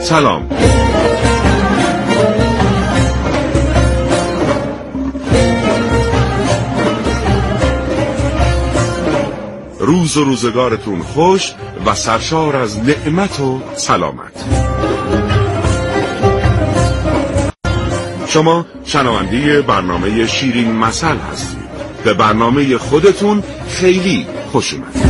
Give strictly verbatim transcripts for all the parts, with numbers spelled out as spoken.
سلام. روز و روزگارتون خوش و سرشار از نعمت و سلامت. شما شنونده برنامه شیرین مثل هستید. به برنامه خودتون خیلی خوش اومدید.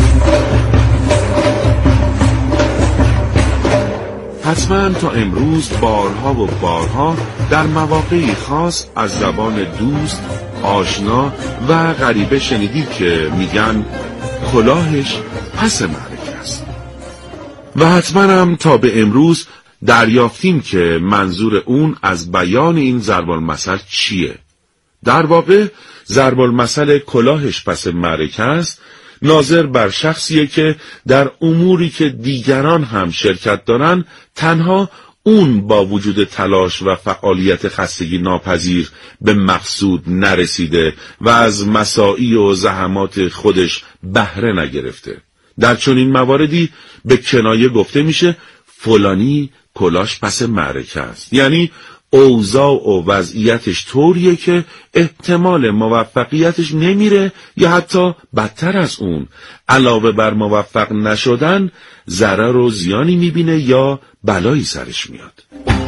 حتما تا امروز بارها و بارها در مواقعی خاص از زبان دوست، آشنا و غریبه شنیدید که میگن کلاهش پس معرکه است. و حتما هم تا به امروز دریافتیم که منظور اون از بیان این ضرب المثل چیه. در واقع ضرب المثل کلاهش پس معرکه است ناظر بر شخصیه که در اموری که دیگران هم شرکت دارن تنها اون با وجود تلاش و فعالیت خستگی ناپذیر به مقصود نرسیده و از مساعی و زحمات خودش بهره نگرفته. در چنین مواردی به کنایه گفته میشه فلانی کلاش پس معرکه است، یعنی اوضاع و وضعیتش طوریه که احتمال موفقیتش نمیره یا حتی بدتر از اون علاوه بر موفق نشدن ضرر و زیانی میبینه یا بلایی سرش میاد.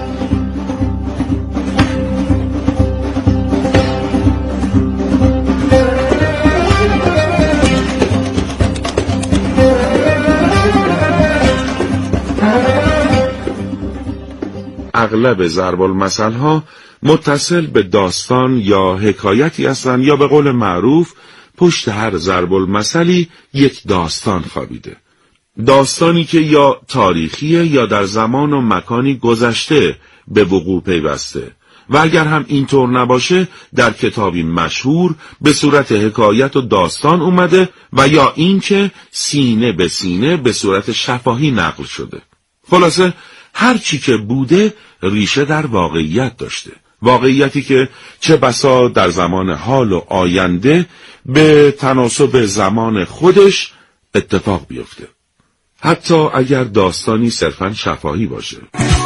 اغلب ضرب المثل ها متصل به داستان یا حکایتی هستند یا به قول معروف پشت هر ضرب المثلی یک داستان خوابیده. داستانی که یا تاریخیه یا در زمان و مکانی گذشته به وقوع پیوسته و اگر هم اینطور نباشه در کتابی مشهور به صورت حکایت و داستان اومده و یا این که سینه به سینه به صورت شفاهی نقل شده. خلاصه هر چی که بوده ریشه در واقعیت داشته، واقعیتی که چه بسا در زمان حال و آینده به تناسب زمان خودش اتفاق بیفته، حتی اگر داستانی صرفاً شفاهی باشه.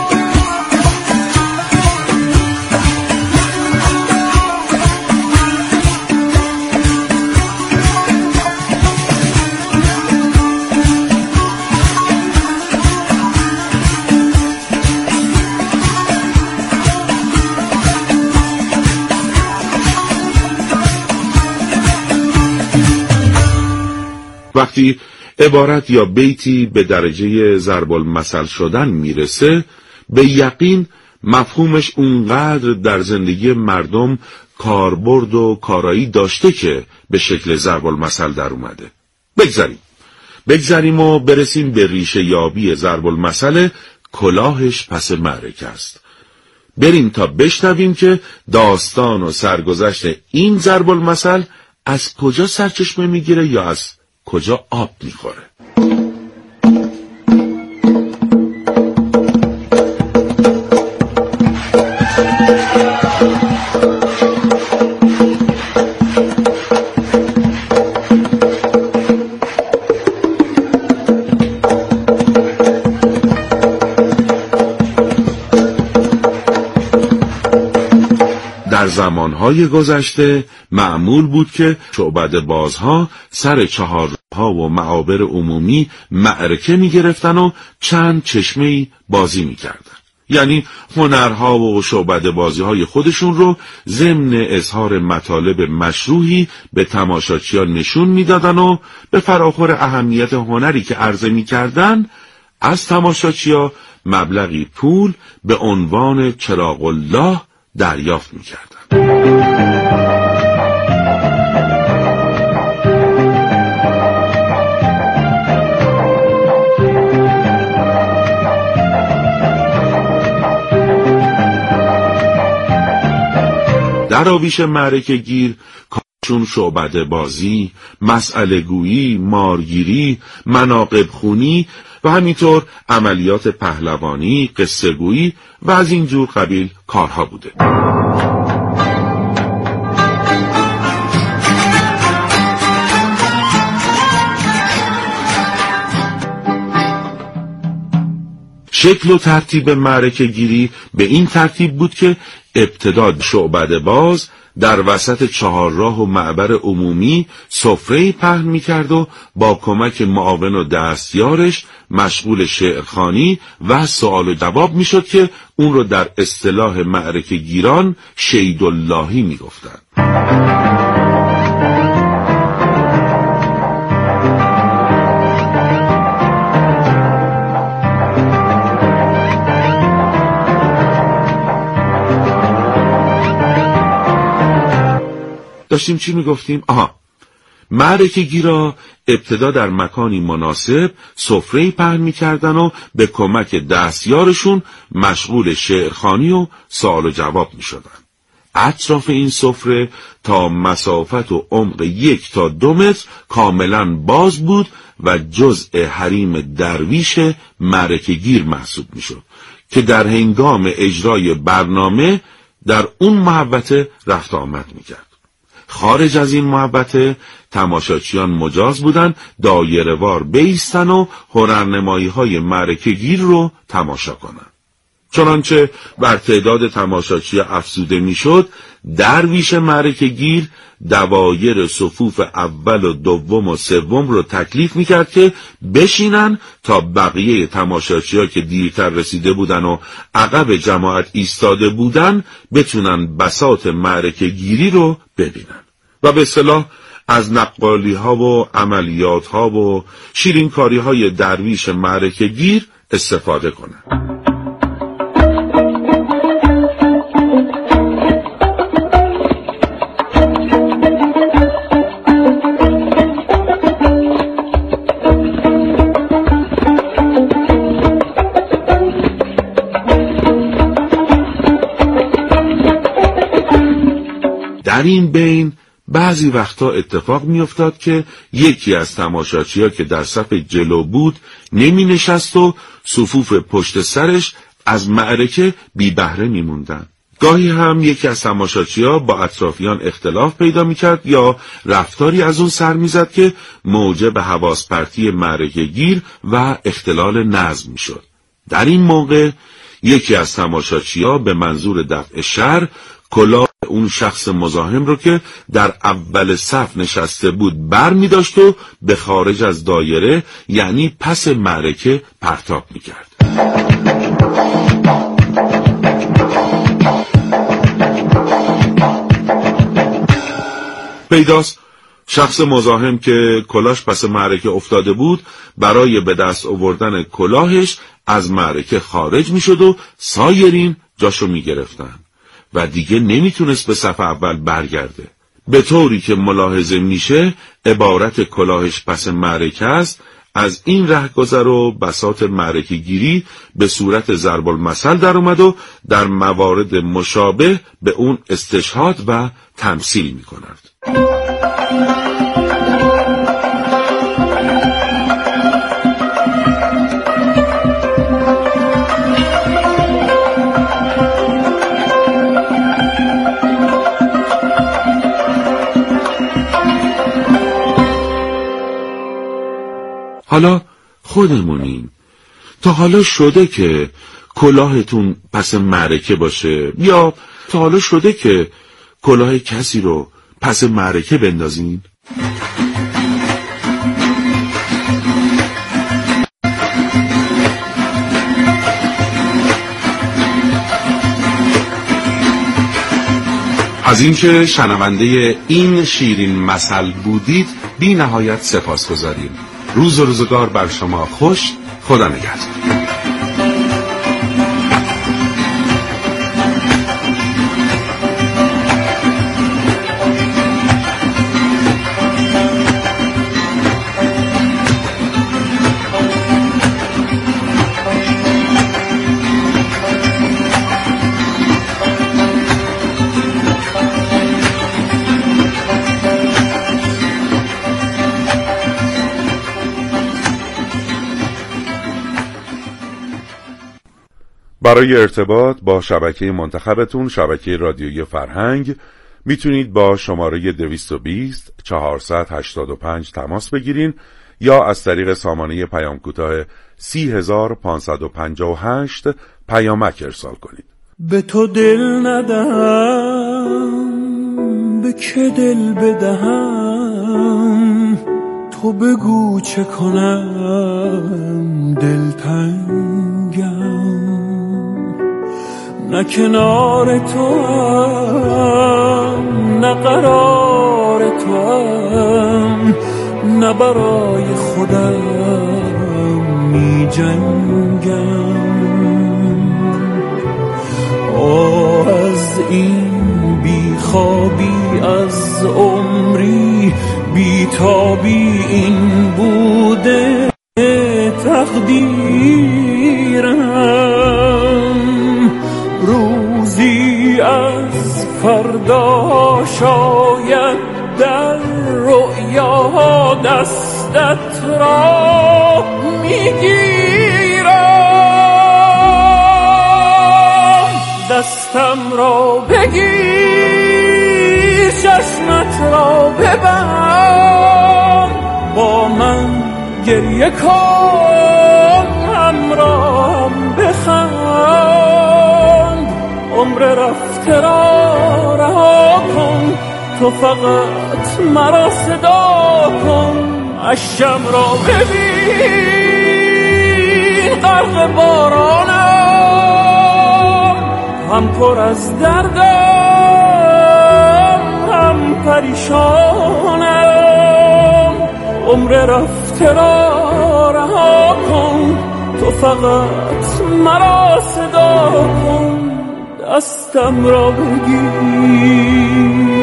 وقتی عبارت یا بیتی به درجه ضرب المثل شدن میرسه به یقین مفهومش اونقدر در زندگی مردم کاربرد و کارایی داشته که به شکل ضرب المثل در اومده. بگذاریم بگذاریم و برسیم به ریشه یابی ضرب المثل کلاهش پس معرکه است. بریم تا بشنویم که داستان و سرگذشت این ضرب المثل از کجا سرچشمه میگیره یا از کجا آب میخوره. در زمانهای گذشته معمول بود که شعبده بازها سر چهارراه و معابر عمومی معرکه می گرفتن و چند چشمه‌ای بازی می کردن. یعنی هنرها و شعبده بازی های خودشون رو ضمن اظهار مطالب مشروحی به تماشاچیان نشون می دادن و به فراخور اهمیت هنری که عرضه می کردن از تماشاچیا مبلغی پول به عنوان چراغ الله دریافت می کردن. دراویش معرکه گیر کارشون شعبده بازی، مسئله گویی، مارگیری، مناقب خونی و همینطور عملیات پهلوانی، قصه گویی و از این جور قبیل کارها بوده. شکل و ترتیب معرکه گیری به این ترتیب بود که ابتدا شعبده باز در وسط چهارراه و معبر عمومی سفره‌ای پهن می‌کرد و با کمک معاون و دستیارش مشغول شعرخوانی و سوال و جواب می‌شد که اون رو در اصطلاح معرکه گیران شیداللهی می‌گفتند. داشتیم چی میگفتیم؟ آها، معرکه گیرا ابتدا در مکانی مناسب سفره‌ای پهن میکردن و به کمک دستیارشون مشغول شعرخوانی و سوال و جواب میشدن. اطراف این سفره تا مسافت و عمق یک تا دو متر کاملا باز بود و جزء حریم درویش معرکه گیر محسوب میشد که در هنگام اجرای برنامه در اون محوطه رفت آمد میکرد. خارج از این محوطه تماشاچیان مجاز بودند دایره‌وار بایستن و هنرنمایی‌های معرکه گیر رو تماشا کنند. چنانچه بر تعداد تماشاچی افزوده میشد، درویش معرکه گیر دوایر صفوف اول و دوم و سوم رو تکلیف میکرد که بشینن تا بقیه تماشاچی‌ها که دیرتر رسیده بودن و عقب جماعت ایستاده بودن بتونن بساط معرکه گیری رو ببینن و به اصطلاح از نقالی ها و عملیات ها و شیرینکاری های درویش معرکه گیر استفاده کنن. در این بین بعضی وقتا اتفاق می افتاد که یکی از تماشاچی‌ها که در صف جلو بود نمی نشست و صفوف پشت سرش از معرکه بی بهره می موندن. گاهی هم یکی از تماشاچی‌ها با اطرافیان اختلاف پیدا می کرد یا رفتاری از اون سر می زد که موجب حواس پرتی معرکه گیر و اختلال نظم می شد. در این موقع یکی از تماشاچی‌ها به منظور دفع شر کلاه اون شخص مزاحم رو که در اول صف نشسته بود بر می داشت و به خارج از دایره یعنی پس معرکه پرتاب می کرد. پیداست شخص مزاحم که کلاهش پس معرکه افتاده بود برای به دست آوردن کلاهش از معرکه خارج می شد و سایرین جاشو می گرفتن و دیگه نمیتونست به صف اول برگرده. به طوری که ملاحظه میشه عبارت کلاهش پس معرکه است. از این رهگذر و بساط معرکه گیری به صورت ضرب المثل در اومد و در موارد مشابه به اون استشهاد و تمثیل میکنند. حالا خودمونیم. تا حالا شده که کلاهتون پس معرکه باشه یا تا حالا شده که کلاه کسی رو پس معرکه بندازین؟ از اینکه شنونده این شیرین مثل بودید بی نهایت سپاسگزاریم. روز و روزگار بر شما خوش. خدا نگهدار. برای ارتباط با شبکه منتخبتون، شبکه رادیویی فرهنگ، میتونید با شماره دویست و بیست چهارصد و هشتاد و پنج تماس بگیرین یا از طریق سامانه پیام کوتاه سی هزار پانصد و پنجاه و هشت پیامک ارسال کنید. به تو دل ندهم، به که دل بدهم، تو بگو چه کنم دلتنگم. نه کنار تو هم، نه قرار تو هم، نه برای خودم می جنگم. آه از این بی خوابی، از عمری بی تابی، این بوده تقدیرم. روزی از فردا شاید در رؤیا دستت را میگیرم. دستم را بگیر، چشمت را ببند، با من گریه کن، همراهم بخند. عمر رفته را رها کن، تو فقط مرا صدا کن. اشکم را ببین غرق بارانم، هم پر از دردم هم پریشانم. عمر رفته را رها کن، تو فقط مرا صدا کن. دستم را بگیر.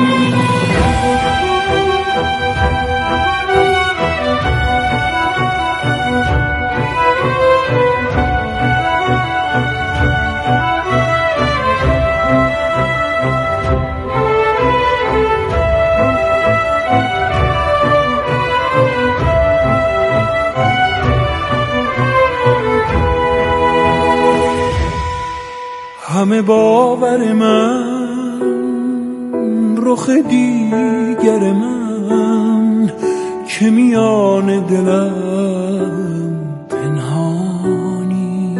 همه باور من، رخ دیگر من، که میان دلم پنهانی.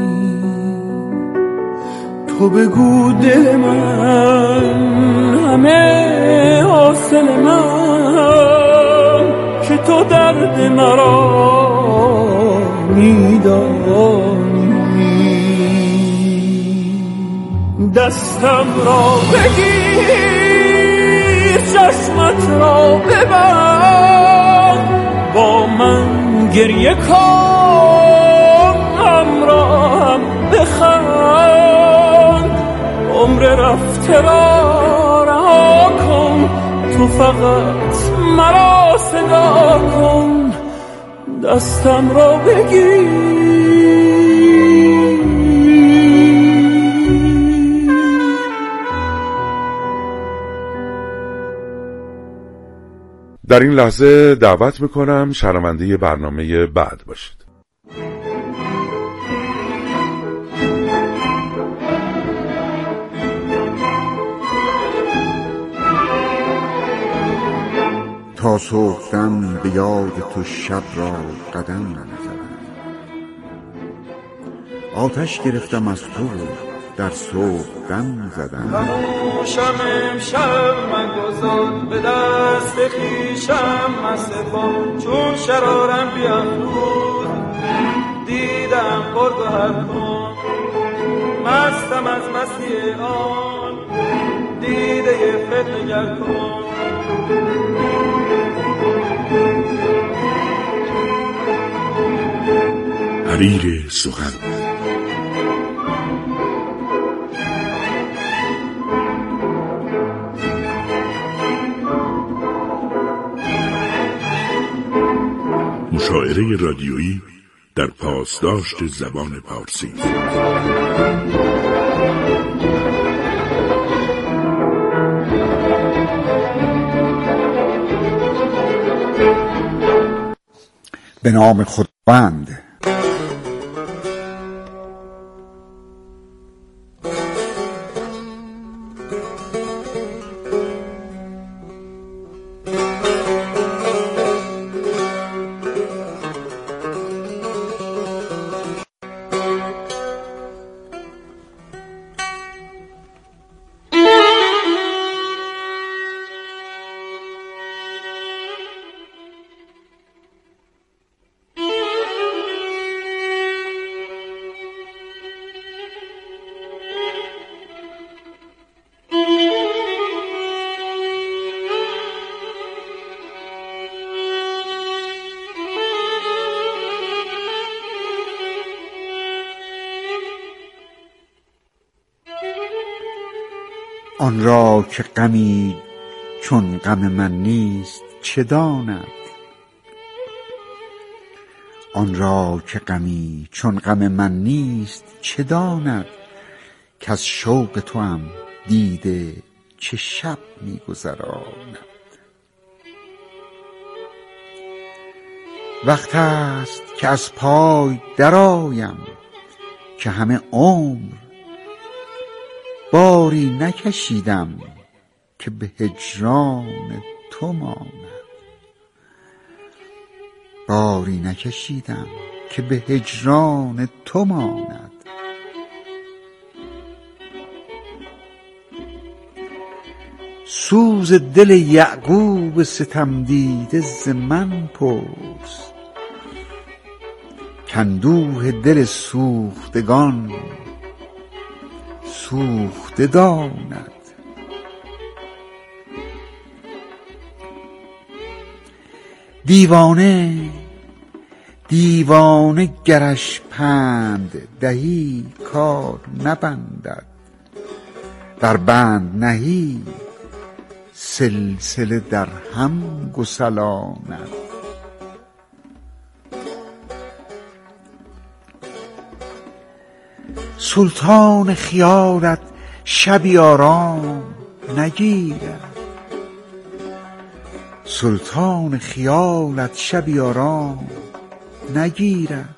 تو بگو دل من همه حاصل من، که تو درد مرا میدانی. دستم را بگیر، چشمت را ببند، با من گریه کن، همراهم بخند. عمر رفته را رها کن، تو فقط مرا صدا کن. دستم را بگیر. در این لحظه دعوت میکنم شنونده برنامه بعد باشید. تا صبحدم به یاد تو شب را قدم نزدم، آتش گرفتم از تو در صبح دم زدم. خموشم امشب من گذار، به دست خویشم مصفا، چون شرارم بیافروز دیدم خورد و هر کن. مستم از مستی آن دیده فتنگر کن. حریر سخن. مشاعره رادیویی در پاسداشت زبان پارسی. به نام خداوند. آن را که غمی چون غم من نیست چه داند؟ آن را که غمی چون غم من نیست چه داند؟ که از شوق توام دیده چه شب می‌گذراند. وقت است که از پای درآیم که همه عمر باری نکشیدم که به هجران تو ماند. باری نکشیدم که به هجران تو ماند. سوز دل یعقوب ستم دیده ز من پرس، کاندوه دل سوختگان سوخته داند. دیوانه دیوانه گرش پند دهی کار نبندد، در بند نهی سلسله در هم گسلاند. سلطان خیالت شبی آرام نگیرد، سلطان خیالت شبی آرام نگیرد،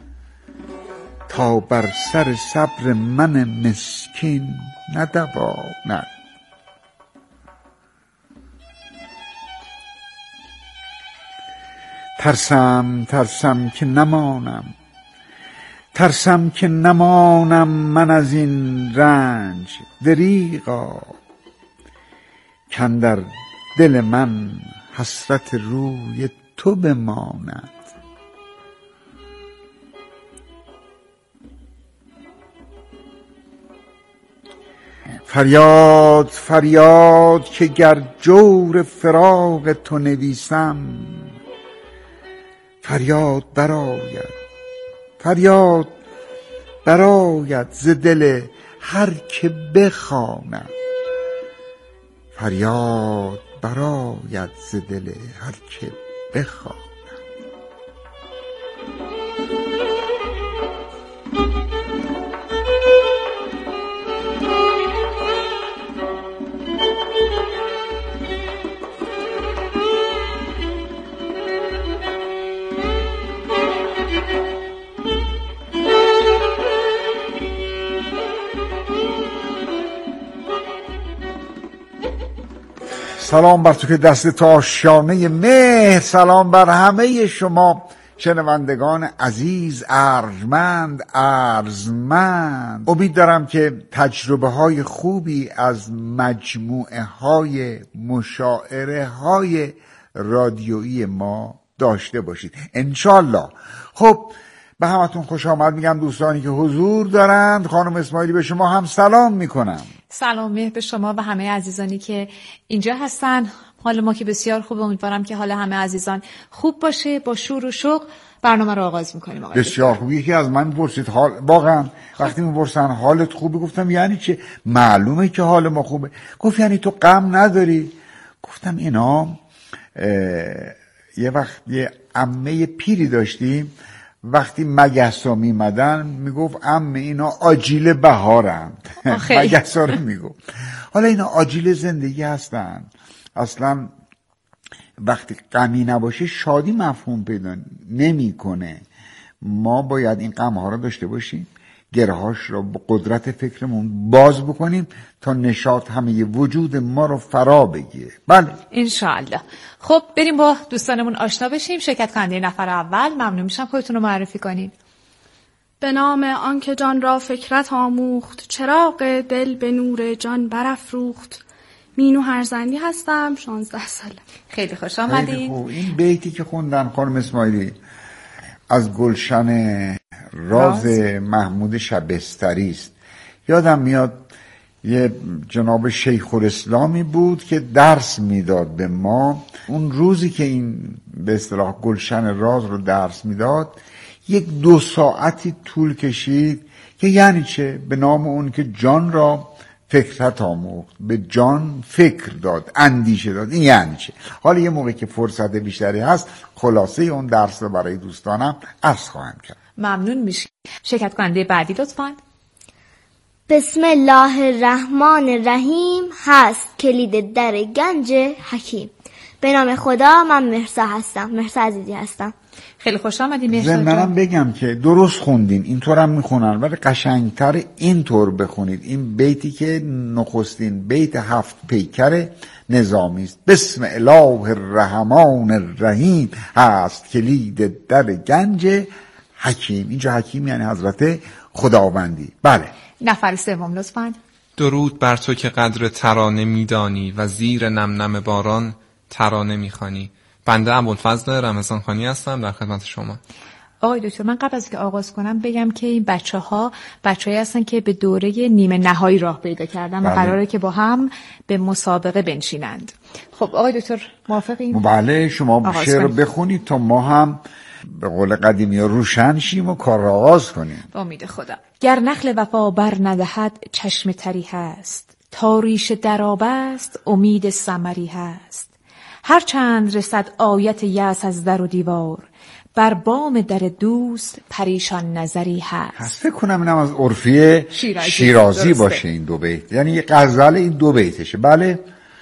تا بر سر صبر من مسکین ندواند. ترسم ترسم که نمانم، ترسم که نمانم من از این رنج دریغا، کاندر دل من حسرت روی تو بماند. فریاد فریاد که گر جور فراق تو نویسم، فریاد برآید فریاد برآید ز دل هر که بخواند. فریاد برآید ز دل هر که بخواند. سلام بر تو که دست تو آشیانه مهر، سلام بر همه شما شنوندگان عزیز، ارجمند ارزمند. امید دارم که تجربه های خوبی از مجموعه های مشاعره های رادیویی ما داشته باشید انشالله. خب به همتون خوش آمد میگم دوستانی که حضور دارند. خانم اسماعیلی به شما هم سلام میکنم. سلام مهر به شما و همه عزیزانی که اینجا هستن. حال ما که بسیار خوب، امیدوارم که حال همه عزیزان خوب باشه. با شور و شوق برنامه رو آغاز میکنیم. بسیار خوب. یکی از من پرسید حال واقعا وقتی میپرسن حالت خوبه، گفتم یعنی چه؟ معلومه که حال ما خوبه. گفت یعنی تو غم نداری؟ گفتم اینا یه وقت یه عمه پیری داشتیم، وقتی مگسا میمدن میگفت عمه اینا آجیل بهارند. مگسا رو میگفت. حالا اینا آجیل زندگی هستن. اصلا وقتی غمی نباشه شادی مفهوم پیدا نمیکنه. ما باید این غم ها رو داشته باشیم، گرهاش رو با قدرت فکرمون باز بکنیم تا نشاط همه وجود ما رو فرا بگیره. بله انشاءالله. خب بریم با دوستانمون آشنا بشیم. شرکت کننده نفر اول، ممنون میشم خودتون رو معرفی کنین. به نام آنکه جان را فکرت آموخت، چراغ دل به نور جان برافروخت. مینو هرزندی هستم، شانزده ساله. خیلی خوش آمدید. این بیتی که خوندن خانم اسماعیلی از گلشن راز, راز محمود شبستری است. یادم میاد یه جناب شیخ الاسلامی بود که درس میداد به ما. اون روزی که این به اصطلاح گلشن راز رو درس میداد یک دو ساعتی طول کشید که یعنی چه؟ به نام اون که جان را فکرت آموخت، به جان فکر داد، اندیشه داد. این یعنی چه؟ حالا یه موقع که فرصت بیشتری هست خلاصه اون درس رو برای دوستانم عرض خواهم کرد. ممنون میشه. شرکت کننده بعدی لطفاً. بسم الله الرحمن الرحیم هست کلید در گنج حکیم. به نام خدا. من مهرسا هستم، مهرسا عزیزی هستم. خیلی خوش آمدی مهرسا جان. منم بگم که درست خوندین، اینطور هم میخونن، ولی قشنگتر اینطور بخونید. این بیتی که نخستین بیت هفت پیکر نظامی است. بسم الله الرحمن الرحیم هست کلید در گنج حکیم. اینجا حکیم یعنی حضرت خداوندی. بله. نفر سوم لطفاً. درود بر تو که قدر ترانه میدانی و زیر نم نم باران ترانه میخوانی. بنده ابوالفضل رمضان خانی هستم در خدمت شما. آقای دکتر، من قبل از که آغاز کنم بگم که این بچه‌ها بچه‌ای هستن که به دوره نیمه نهایی راه پیدا کردن و قراره که با هم به مسابقه بنشینند. خب آقای دکتر موافقین؟ بله، شما شعر بخونید تا ما هم به قول قدیمی روشن شیم و کار را آغاز کنیم. با امید خدا. گر نخل وفا بر ندهد چشم تری هست، تا ریش درآب است امید ثمری هست. هر چند رسد آیت یأس از در و دیوار، بر بام در دوست پریشان نظری هست. فکر کنم اینم از عرفی شیرازی, شیرازی باشه این دو بیت، یعنی یه غزل این دو بیتشه. بله.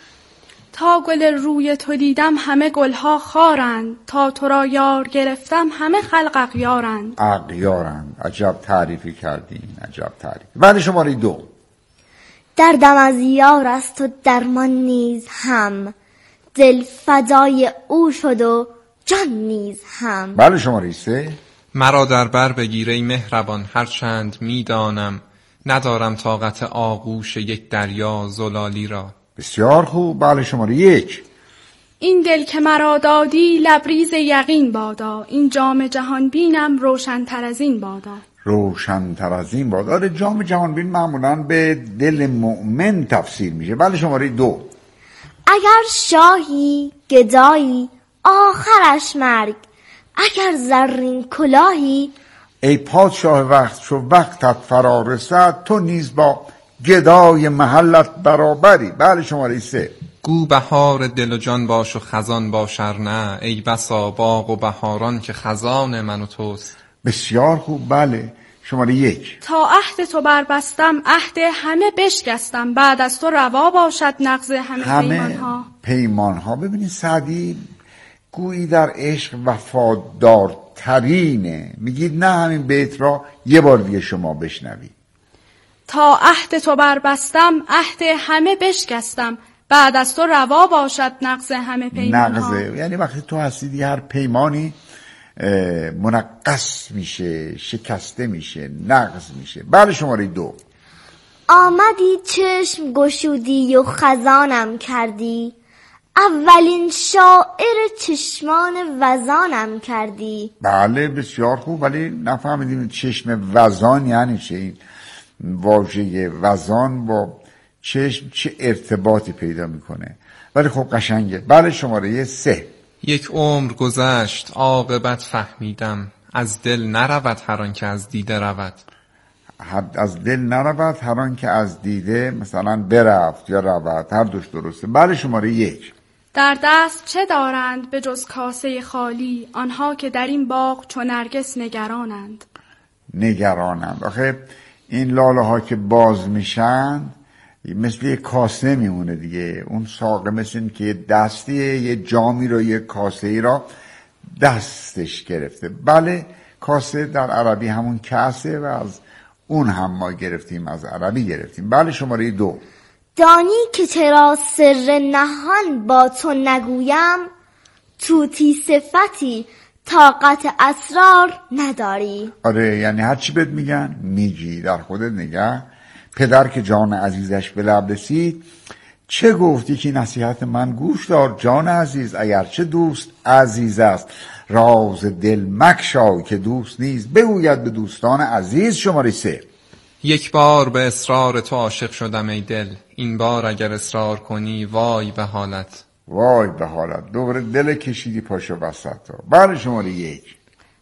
تا گل روی تو دیدم همه گلها خارند، تا تو را یار گرفتم همه خلق اغیارند. اغیارند. عجب تعریفی کردین، عجب تعریف. بله شماره دو. دردم از یار است و درمان نیز هم، دل فدای او شد و جان نیز هم. بله شماره سه. مرا در بر بگیره مهربان هرچند میدانم، ندارم طاقت آغوش یک دریا زلالی را. بسیار خوب. بله شماره یک. این دل که مرا دادی لبریز یقین بادا، این جام جهان بینم روشن تر از این بادا. روشن تر از این بادا. آره جام جهان بین معمولاً به دل مؤمن تفسیر میشه. بله شماره دو. اگر شاهی گدایی آخرش مرگ، اگر زرین کلاهی ای پادشاه وقت چو وقتت فرا رسد، تو نیز با گدای محلت برابری. بله شماره سه. گو بهار دل و جان باش و خزان باشر نه، ای بسا باغ و بهاران که خزان من و توست. بسیار خوب. بله شماره یک. تا عهد تو بربستم عهد همه بشکستم، بعد از تو روا باشد نقض همه, همه پیمانها. پیمانها. ببینید سعدی گویی در عشق وفادارترینه. میگید نه همین بیت را یه بار دیگه شما بشنوید. تا عهد تو بربستم عهد همه بشکستم، بعد از تو روا باشد نقض همه پیمانها. نقضه یعنی وقتی تو هستی هر پیمانی منقص میشه، شکسته میشه، نقض میشه. بله شماره دو. آمدی چشم گشودی و خزانم کردی، اولین شاعر چشمان وزانم کردی. بله بسیار خوب. ولی نفهمیدیم چشم وزان یعنی چه؟ این واژه وزان با چشم چه ارتباطی پیدا میکنه؟ ولی خب قشنگه. بله شماره سه. یک عمر گذشت عاقبت فهمیدم، از دل نرود هر آن که از دیده رود. از دل نرود هر آن که از دیده مثلا برفت یا رود، هر دوش درسته. بله شماره یک. در دست چه دارند به جز کاسه خالی، آنها که در این باغ چون نرگس نگرانند. نگرانند. آخه این لاله ها که باز میشن مثل یه کاسه میمونه دیگه. اون ساقه مثل این که یه دستیه، یه جامی رو، یه کاسه ای را دستش گرفته. بله کاسه در عربی همون کاسه و از اون هم ما گرفتیم، از عربی گرفتیم. بله شماره دو. دانی که چرا سر نهان با تو نگویم، توتی صفتی طاقت اسرار نداری. آره یعنی هر چی بهت میگن میگی، در خودت نگه. پدر که جان عزیزش به لب رسید، چه گفتی که نصیحت من گوش دار جان عزیز، اگرچه دوست عزیز است راز دل مکشای، که دوست نیز بگوید به دوستان عزیز. شماره سه. یک بار به اصرار تو عاشق شدم ای دل، این بار اگر اصرار کنی وای به حالت. وای به حالت. دوباره دل کشیدی پاشو وسط. بله شماره یک.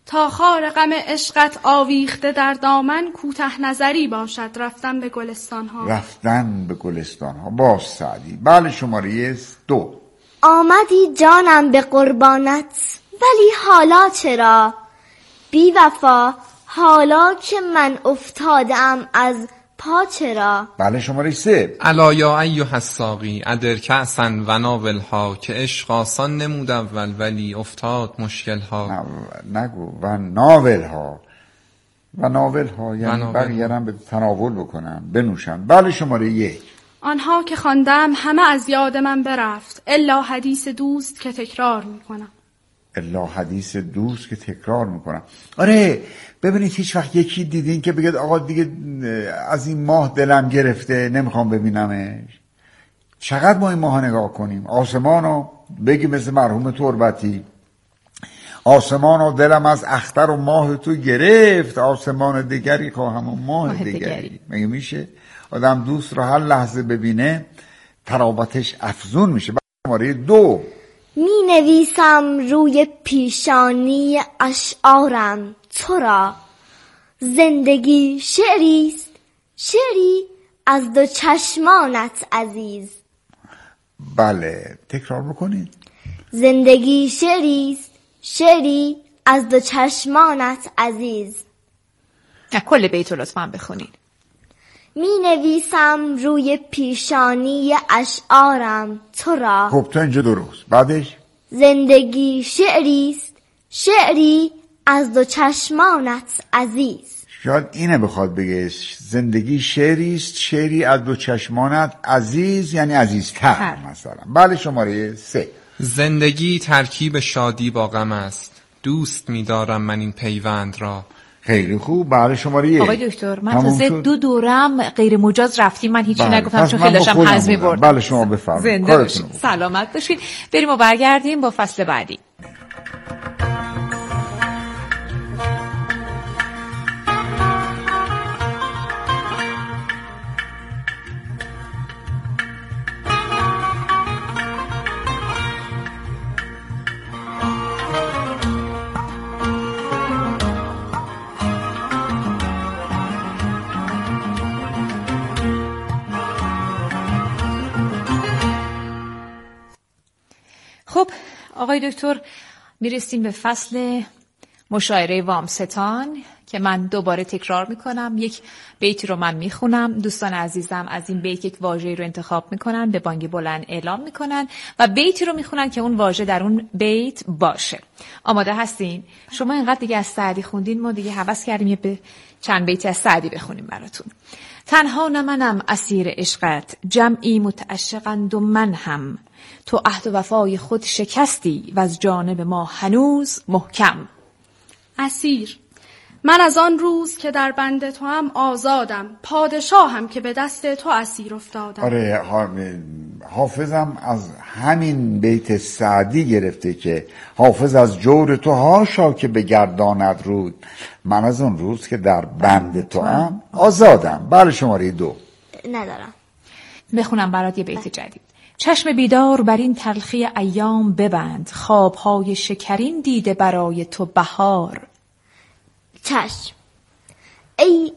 تا خار غم عشقت آویخته در دامن، کوته نظری باشد رفتن به گلستان ها. رفتن به گلستان ها. باز سعدی. بله شماره دو. آمدی جانم به قربانت، ولی حالا چرا؟ بی وفا حالا که من افتادم از پا چرا؟ بله شماره سه. الا یا ایها الساقی ادر کأسا و ناولها، که عشق آسان نمود اول ولی افتاد مشکل ها. نگو و ناول ها. و ناول ها یعنی بقیه هم به تناول بکنن بنوشن. بله شماره یک. آنها که خواندم همه از یاد من برفت، الا حدیث دوست که تکرار میکنم. الا حدیث دوست که تکرار میکنم. آره ببینید هیچ وقت یکی دیدین که بگید آقا دیگه از این ماه دلم گرفته نمیخوام ببینمش؟ چقدر ما این ماه نگاه کنیم آسمانو، بگی مثل مرحوم تربتی آسمانو دلم از اختر و ماه تو گرفت، آسمان دیگری خواهم و ماه دیگری. مگه میشه آدم دوست رو هر لحظه ببینه ترابطش افزون میشه؟ شماره دو. می نویسم روی پیشانی اشعارم تو را، زندگی شعریست شعری از دو چشمانت عزیز. بله تکرار بکنید. زندگی شعریست شعری از دو چشمانت عزیز. نه کل بیتو لطفاً بخونید. می نویسم روی پیشانی اشعارم تو را. خب تا اینجا درست. بعدش زندگی شعریست شعری از دو چشمانت عزیز. شاید اینه بخواد بگه زندگی شعریست شعری از دو چشمانت عزیز، یعنی عزیزتر مثلا. بله شماره سه. زندگی ترکیب شادی با غم است، دوست می‌دارم من این پیوند را. خیلی خوب. بله شماره یک. آقای دکتر من تازه دو دورم غیر مجاز رفتیم، من هیچی بله. نگفتم چون خیلی داشتم حظ می‌بردم. بله شما بفرمایید. زنده باشید، سلامت باشید. بریم و برگردیم با فصل بعدی. خب آقای دکتر میرسیم به فصل مشاعره وامستان که من دوباره تکرار میکنم. یک بیتی رو من میخونم، دوستان عزیزم از این بیت یک واژه رو انتخاب میکنن، به بانگ بلند اعلام میکنن و بیتی رو میخونن که اون واژه در اون بیت باشه. آماده هستین؟ شما اینقدر دیگه از سعدی خوندین، ما دیگه هوس کردیم یه به چند بیتی از سعدی بخونیم براتون. تنها نه منم اسیر عشقت، جمعی متعشقند و من هم، تو عهد و وفای خود شکستی و از جانب ما هنوز محکم. اسیر من از آن روز که در بند تو هم آزادم، پادشاهم که به دست تو اسیر افتادم. آره حافظم از همین بیت سعدی گرفته که حافظ از جور تو هاشا که بگرداند رود، من از اون روز که در بند تو هم آزادم. بله شماره دو. ندارم. بخونم برات یه بیت جدید. چشم بیدار بر این تلخی ایام ببند، خوابهای شکرین دیده برای تو بهار. چشم ای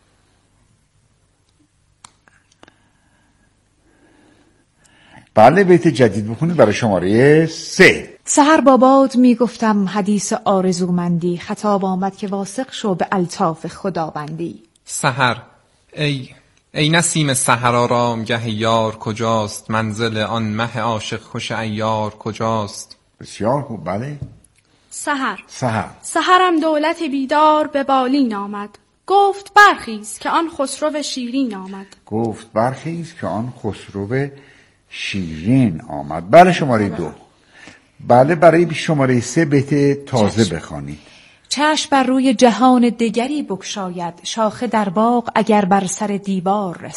بله بیت جدید بخونید برای شماره سه. سحر باباد میگفتم حدیث آرزومندی، خطاب آمد که واثق شو به الطاف خداوندی. سحر ای ای نسیم سحرآرامگه یار کجاست، منزل آن مه عاشق خوش عیار کجاست. بسیار خوب. بله سحر سحر سحرم دولت بیدار به بالین آمد، گفت برخیز که آن خسرو شیرین آمد. گفت برخیز که آن خسرو شیرین آمد. بله شماره دو. بله برای شماره سه بیت تازه چشم. بخوانید. چشم بر روی جهان دیگری بگشاید، شاخه در باغ اگر بر سر دیوار رسد.